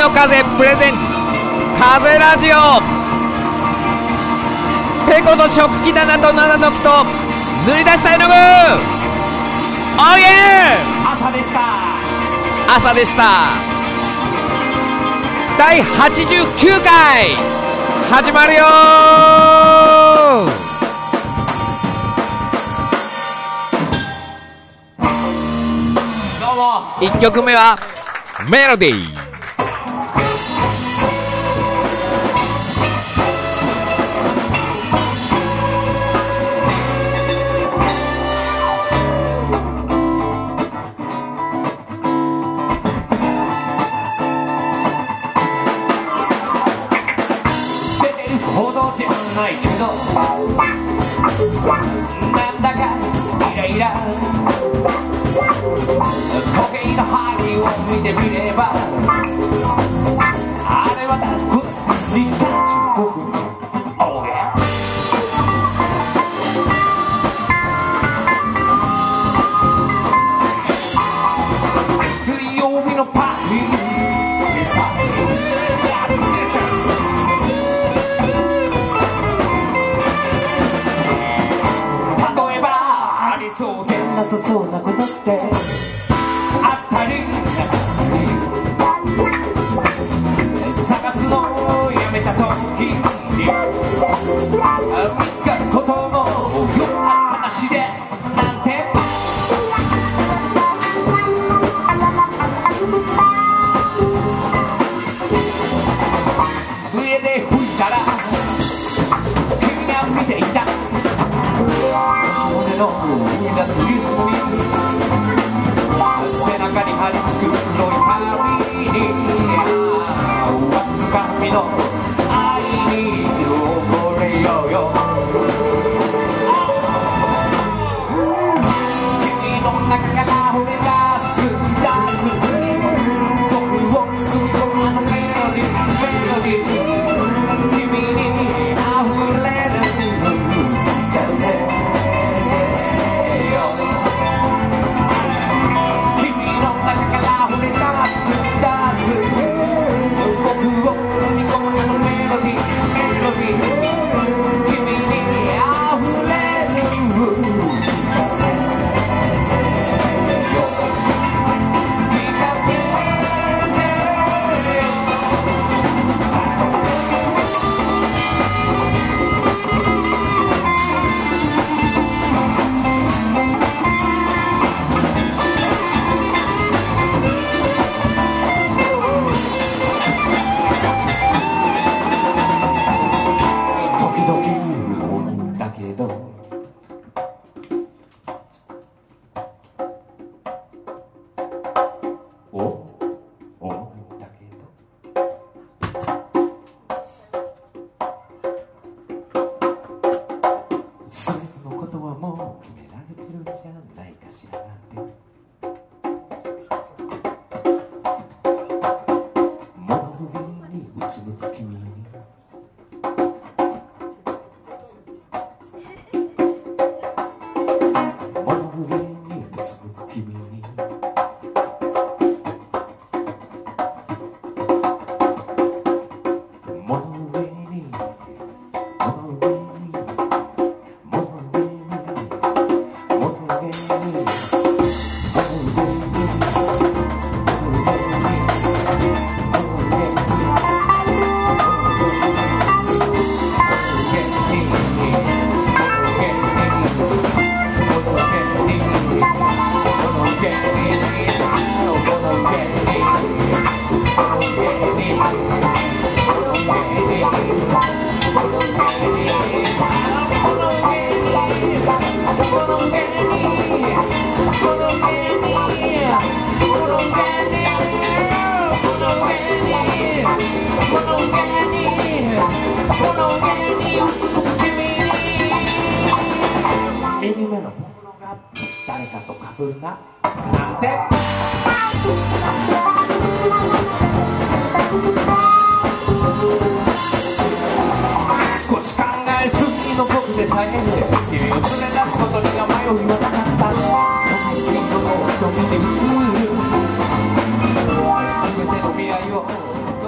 の風プレゼンツ風ラジオ。ペコと食器棚と七時と塗り出した絵の具。おいえ朝でした。 朝でした。第89回始まるよどうも。 1曲目はメロディー。 ないけどなんだかイライラ時計の針を見てみればあれはだこ235分。おや水曜日のパーティーなさそうなことってあったり探すのをやめた時に見つかることもよくある話でなんて上で吹いたら君が見ていた胸のみんなすぎずに背中に張り付く黒い針にわずかみの愛に溺れようよ。君の中から惚れ出す僕を包み込むあのメロディー君に溢れる風目のものが誰かと被るななんて少し考えすぎの僕でさえ君を連れ出すことには迷いはなかった君の瞳に映る全ての未来を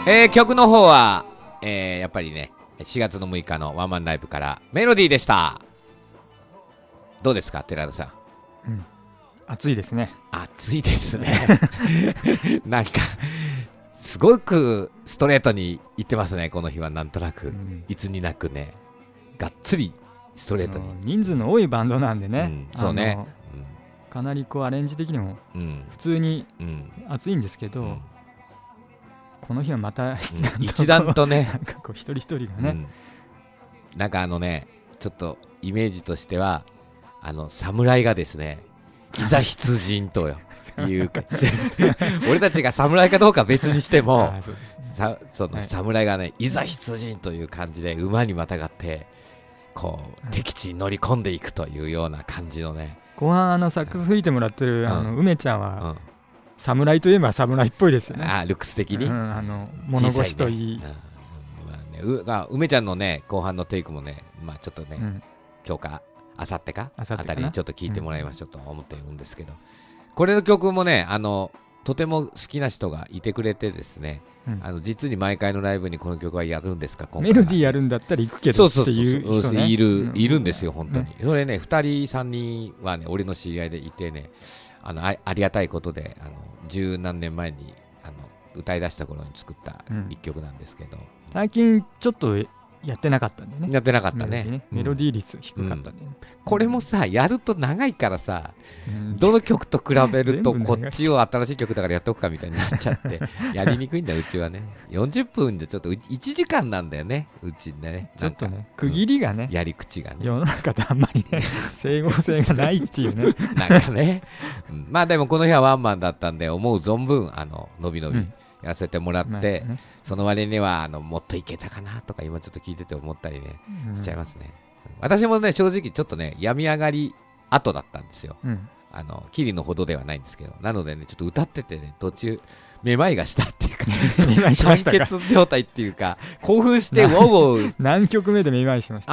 曲の方は、やっぱりね4月の6日のワンマンライブからメロディーでした。どうですか寺田さん。 暑いですね。 暑いですねなんかすごくストレートに言ってますねこの日は。なんとなく、いつになくねがっつりストレートに。 人数の多いバンドなんでね、 そうね、 かなりこうアレンジ的にも普通に暑いんですけど、この日はまた一段とねなんかこう一人一人がね、 なんかちょっとイメージとしては侍がですねいざ出陣というか俺たちが侍かどうか別にしてもその侍がねいざ出陣という感じで馬にまたがってこう敵地に乗り込んでいくというような感じのね。 後半サックス吹いてもらってる梅ちゃんは侍といえば侍っぽいですよね。 ルックス的に物腰といい、 梅ちゃんのね後半のテイクもねちょっとね、今日かあさってかあたりにちょっと聞いてもらいましょうと思っているんですけど、これの曲もねとても好きな人がいてくれてですね、実に毎回のライブにこの曲はやるんですか今回メロディーやるんだったら行くけどっていう人ねいるんですよ本当に、それね2人3人はね俺の知り合いでいてねありがたいことで十何年前に歌い出した頃に作った一曲なんですけど、 最近ちょっとやってなかったんでね。 やってなかったね。 メロディー率低かったんでね。 これもさやると長いからさ、どの曲と比べるとこっちを新しい曲だからやっとくかみたいになっちゃってやりにくいんだうちはね。40分じゃちょっと1時間なんだよねうちね。 ちょっとね区切りがね、 やり口がね世の中であんまりね整合性がないっていうねなんかね、まあでもこの日はワンマンだったんで思う存分のびのびやらせてもらって、その割にはもっといけたかなとか今ちょっと聞いてて思ったりね、しちゃいますね。私もね正直ちょっとね病み上がり後だったんですよ、キリのほどではないんですけど、なのでねちょっと歌っててね途中めまいがしたっていうか酸欠状態っていうか興奮してウォウウォ何曲目でめまいしました。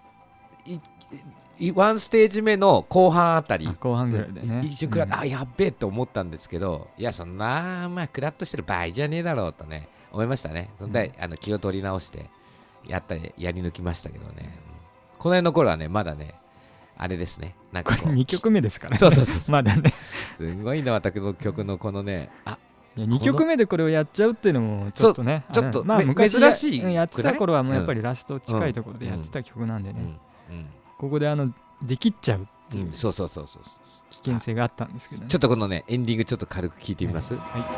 ワンステージ目の後半あたり、 後半ぐらいでね一瞬クラッと、やっべえって思ったんですけど、いやそんなクラッとしてる場合じゃねえだろうとね思いましたね。そんで気を取り直してやり抜きましたけどね、この辺の頃はねまだねあれですね、なんかこれ2曲目ですからね。 そうまだねすごいな私の曲のこのね 2曲目でこれをやっちゃうっていうのもちょっとねちょっと昔珍しいやってた頃はもうやっぱりラスト近いところでやってた曲なんでね、ここでできっちゃうっていうそう危険性があったんですけどね。 ちょっとこのねエンディングちょっと軽く聞いてみます。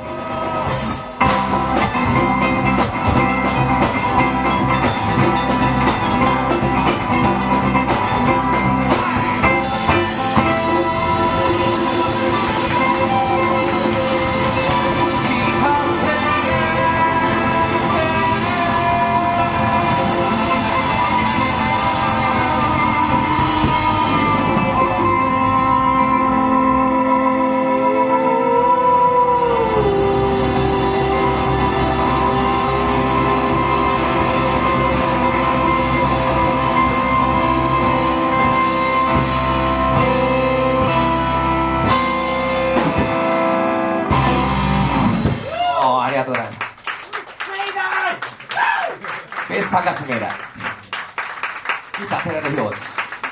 高橋明大、ギター寺田博士。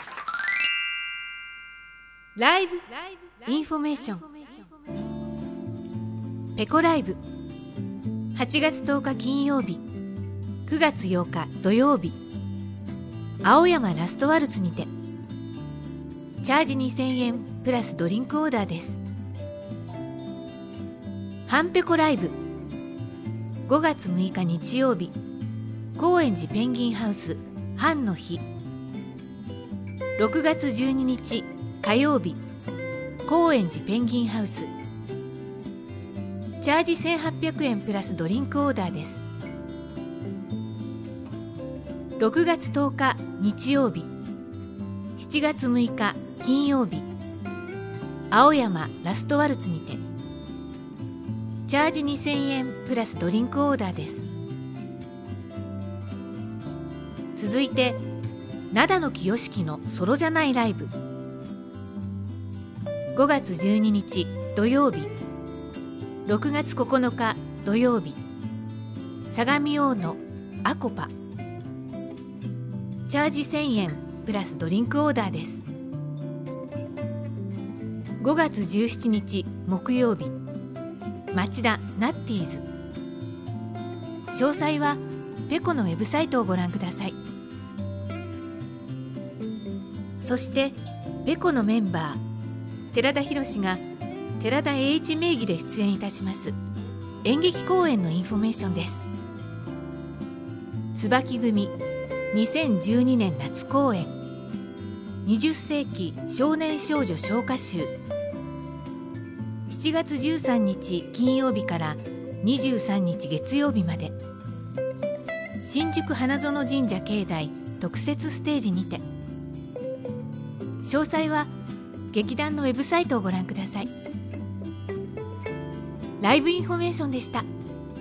ライブインフォメーションペコライブ8月10日金曜日、9月8日土曜日、青山ラストワルツにてチャージ2000円プラスドリンクオーダーです。ハンペコライブ5月6日日曜日、高円寺ペンギンハウス半の日。6月12日火曜日、高円寺ペンギンハウスチャージ1800円プラスドリンクオーダーです。6月10日日曜日、7月6日金曜日、青山ラストワルツにてチャージ2000円プラスドリンクオーダーです。続いて灘の清式のソロじゃないライブ5月12日土曜日、6月9日土曜日、 相模大野アコパ。チャージ1000円プラスドリンクオーダーです。5月17日木曜日、町田ナッティーズ。詳細はペコのウェブサイトをご覧ください。そしてペコのメンバー寺田博が寺田栄一名義で出演いたします演劇公演のインフォメーションです。椿組2012年夏公演、20世紀少年少女唱歌集。7月13日金曜日から23日月曜日まで、新宿花園神社境内特設ステージにて。詳細は劇団のウェブサイトをご覧ください。ライブインフォメーションでした。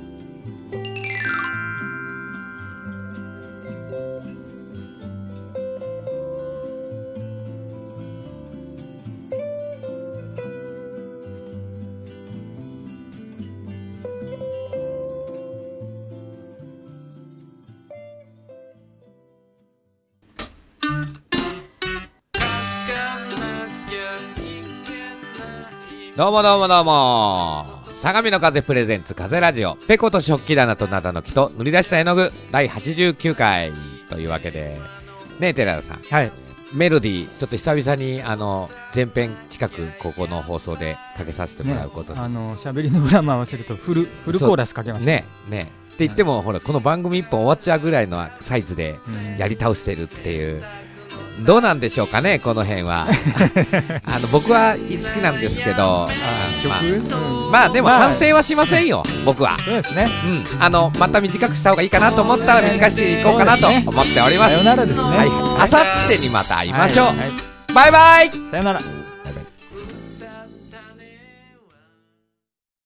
どうもどうもどうも、相模の風プレゼンツ風ラジオ、ペコと食器棚と灘の木と塗り出した絵の具第89回というわけでね。寺田さん、 はい、 メロディーちょっと久々に前編近くここの放送でかけさせてもらうことで、 喋りの裏も合わせるとフルコーラスかけましたね。って言っても、ほらこの番組1本終わっちゃうぐらいのサイズでやり倒してるっていう、どうなんでしょうかね、この辺は。僕は好きなんですけど、まあでも反省はしませんよ、僕は。 そうですね。 また短くした方がいいかなと思ったら短くしていこうかなと思っております。 さよならですね。 あさってにまた会いましょう。バイバイ。 さよなら。